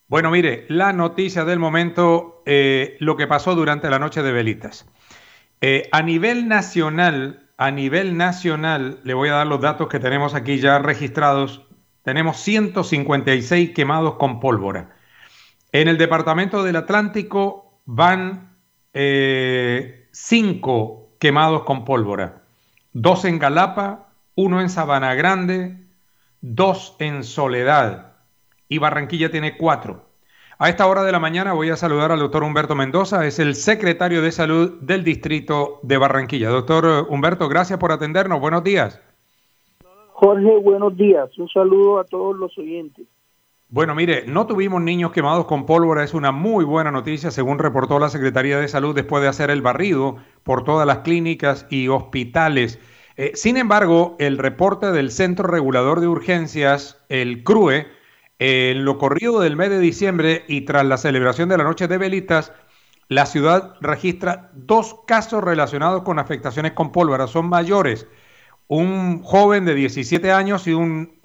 Bueno, mire, la noticia del momento, lo que pasó durante la noche de velitas. A nivel nacional, le voy a dar los datos que tenemos aquí ya registrados. Tenemos 156 quemados con pólvora. En el departamento del Atlántico van 5 quemados con pólvora. 2 en Galapa, uno en Sabana Grande, 2 en Soledad y Barranquilla tiene 4. A esta hora de la mañana voy a saludar al doctor Humberto Mendoza, es el secretario de Salud del Distrito de Barranquilla. Doctor Humberto, gracias por atendernos. Buenos días. Jorge, buenos días. Un saludo a todos los oyentes. Bueno, mire, no tuvimos niños quemados con pólvora, es una muy buena noticia, según reportó la Secretaría de Salud después de hacer el barrido por todas las clínicas y hospitales. Sin embargo, el reporte del Centro Regulador de Urgencias, el CRUE, en lo corrido del mes de diciembre y tras la celebración de la Noche de Velitas, la ciudad registra 2 casos relacionados con afectaciones con pólvora, son mayores. Un joven de 17 años y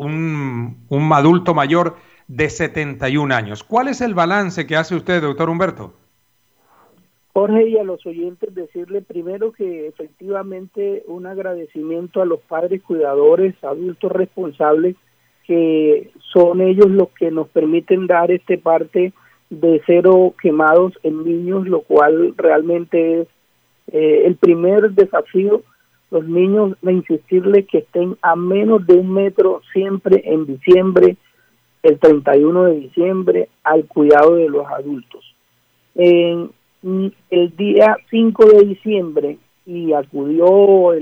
un adulto mayor de 71 años. ¿Cuál es el balance que hace usted, doctor Humberto? Jorge, y a los oyentes decirle primero que efectivamente un agradecimiento a los padres cuidadores, adultos responsables, que son ellos los que nos permiten dar este parte de 0 quemados en niños, lo cual realmente es el primer desafío. Los niños, de insistirles que estén a menos de 1 metro siempre en diciembre, el 31 de diciembre, al cuidado de los adultos. En el día 5 de diciembre, y acudió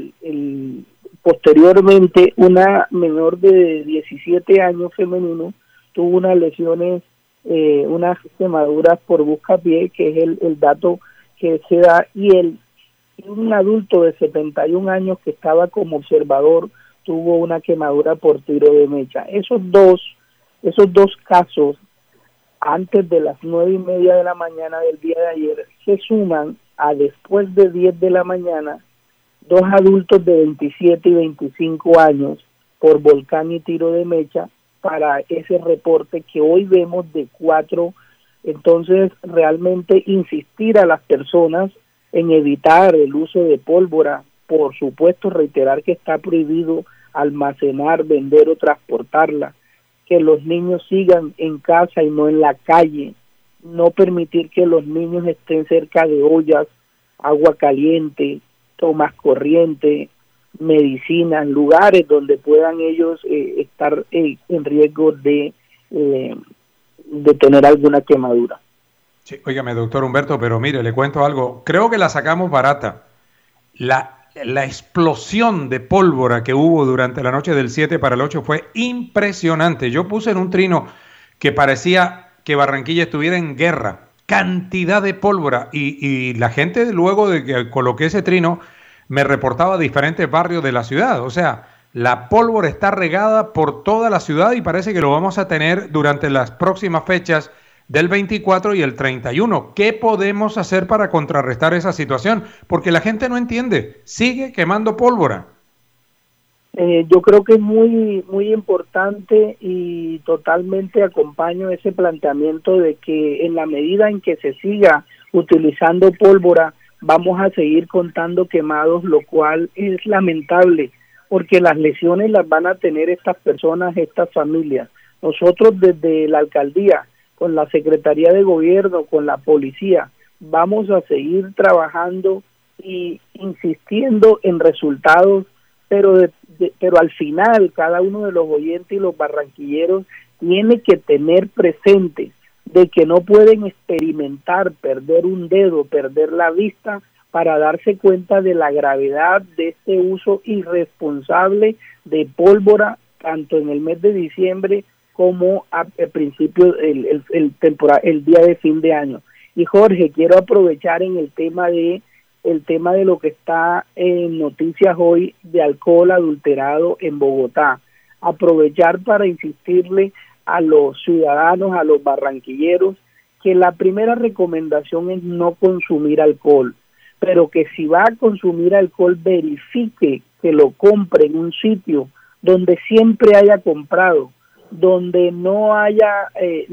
posteriormente una menor de 17 años femenino, tuvo unas lesiones, unas quemaduras por buscapié, que es el dato que se da, y un adulto de 71 años que estaba como observador tuvo una quemadura por tiro de mecha. Esos dos casos, antes de las 9:30 de la mañana del día de ayer, se suman a después de 10 de la mañana, 2 adultos de 27 y 25 años por volcán y tiro de mecha, para ese reporte que hoy vemos de 4. Entonces, realmente insistir a las personas en evitar el uso de pólvora, por supuesto reiterar que está prohibido almacenar, vender o transportarla, que los niños sigan en casa y no en la calle, no permitir que los niños estén cerca de ollas, agua caliente, tomas corriente, medicinas, lugares donde puedan ellos estar en riesgo de tener alguna quemadura. Sí, óigame, doctor Humberto, pero mire, le cuento algo. Creo que la sacamos barata. La explosión de pólvora que hubo durante la noche del 7 para el 8 fue impresionante. Yo puse en un trino que parecía que Barranquilla estuviera en guerra. Cantidad de pólvora. Y la gente, luego de que coloqué ese trino, me reportaba diferentes barrios de la ciudad. O sea, la pólvora está regada por toda la ciudad y parece que lo vamos a tener durante las próximas fechas del 24 y el 31. ¿Qué podemos hacer para contrarrestar esa situación? Porque la gente no entiende, sigue quemando pólvora. Yo creo que es muy importante, y totalmente acompaño ese planteamiento de que en la medida en que se siga utilizando pólvora, vamos a seguir contando quemados, lo cual es lamentable, porque las lesiones las van a tener estas personas, estas familias. Nosotros desde la alcaldía, con la Secretaría de Gobierno, con la policía, vamos a seguir trabajando y insistiendo en resultados, pero al final cada uno de los oyentes y los barranquilleros tiene que tener presente de que no pueden experimentar perder un dedo, perder la vista, para darse cuenta de la gravedad de este uso irresponsable de pólvora, tanto en el mes de diciembre como a principios el día de fin de año. Y Jorge, quiero aprovechar en el tema de lo que está en noticias hoy de alcohol adulterado en Bogotá. Aprovechar para insistirle a los ciudadanos, a los barranquilleros, que la primera recomendación es no consumir alcohol, pero que si va a consumir alcohol, verifique que lo compre en un sitio donde siempre haya comprado, donde no haya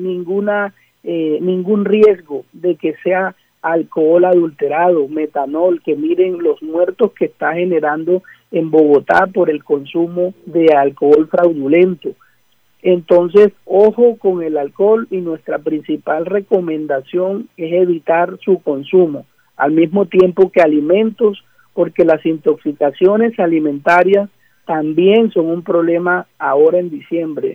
ningún riesgo de que sea alcohol adulterado, metanol, que miren los muertos que está generando en Bogotá por el consumo de alcohol fraudulento. Entonces, ojo con el alcohol, y nuestra principal recomendación es evitar su consumo, al mismo tiempo que alimentos, porque las intoxicaciones alimentarias también son un problema ahora en diciembre.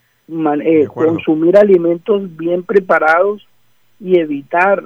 Consumir alimentos bien preparados y evitar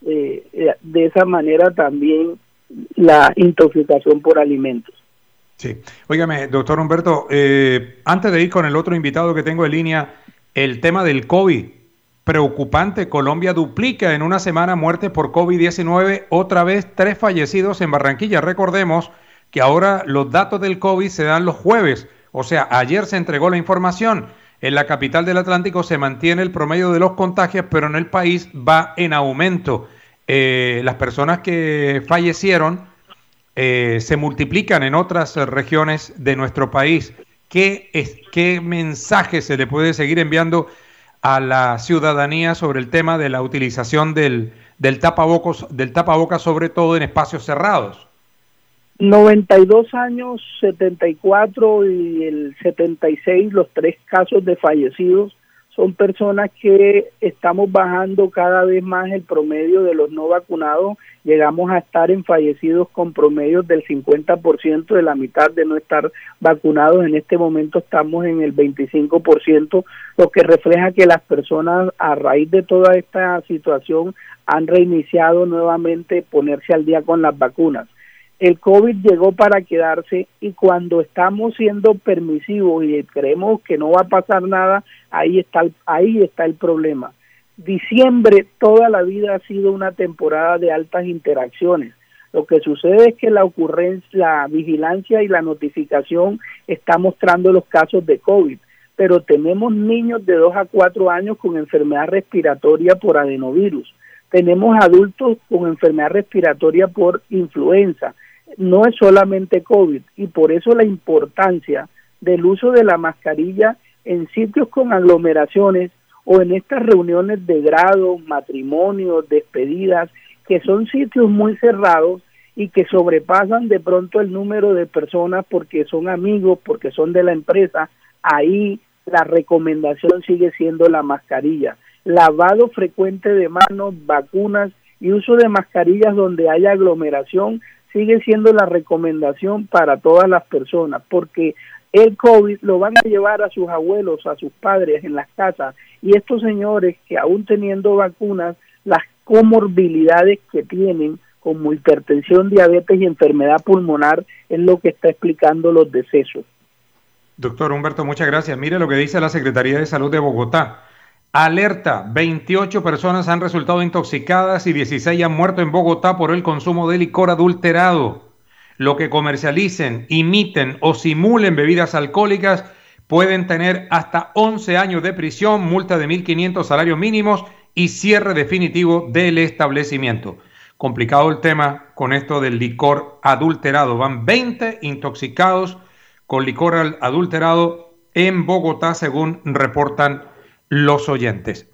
de esa manera también la intoxicación por alimentos. Sí. Óigame, doctor Humberto, antes de ir con el otro invitado que tengo en línea, el tema del COVID, preocupante. Colombia duplica en una semana muertes por COVID-19, otra vez 3 fallecidos en Barranquilla. Recordemos que ahora los datos del COVID se dan los jueves, o sea, ayer se entregó la información. En la capital del Atlántico se mantiene el promedio de los contagios, pero en el país va en aumento. Las personas que fallecieron se multiplican en otras regiones de nuestro país. ¿Qué mensaje se le puede seguir enviando a la ciudadanía sobre el tema de la utilización del tapabocas, sobre todo en espacios cerrados? 92 años, 74 y el 76, los 3 casos de fallecidos, son personas que estamos bajando cada vez más el promedio de los no vacunados. Llegamos a estar en fallecidos con promedios del 50%, de la mitad de no estar vacunados. En este momento estamos en el 25%, lo que refleja que las personas, a raíz de toda esta situación, han reiniciado nuevamente ponerse al día con las vacunas. El COVID llegó para quedarse, y cuando estamos siendo permisivos y creemos que no va a pasar nada, ahí está el problema. Diciembre toda la vida ha sido una temporada de altas interacciones. Lo que sucede es que la vigilancia y la notificación está mostrando los casos de COVID, pero tenemos niños de 2 a 4 años con enfermedad respiratoria por adenovirus. Tenemos adultos con enfermedad respiratoria por influenza. No es solamente COVID, y por eso la importancia del uso de la mascarilla en sitios con aglomeraciones o en estas reuniones de grado, matrimonios, despedidas, que son sitios muy cerrados y que sobrepasan de pronto el número de personas porque son amigos, porque son de la empresa. Ahí la recomendación sigue siendo la mascarilla. Lavado frecuente de manos, vacunas y uso de mascarillas donde haya aglomeración sigue siendo la recomendación para todas las personas, porque el COVID lo van a llevar a sus abuelos, a sus padres en las casas, y estos señores que aún teniendo vacunas, las comorbilidades que tienen como hipertensión, diabetes y enfermedad pulmonar es lo que está explicando los decesos. Doctor Humberto, muchas gracias. Mire lo que dice la Secretaría de Salud de Bogotá. Alerta, 28 personas han resultado intoxicadas y 16 han muerto en Bogotá por el consumo de licor adulterado. Lo que comercialicen, imiten o simulen bebidas alcohólicas pueden tener hasta 11 años de prisión, multa de 1.500 salarios mínimos y cierre definitivo del establecimiento. Complicado el tema con esto del licor adulterado. Van 20 intoxicados con licor adulterado en Bogotá, según reportan los oyentes.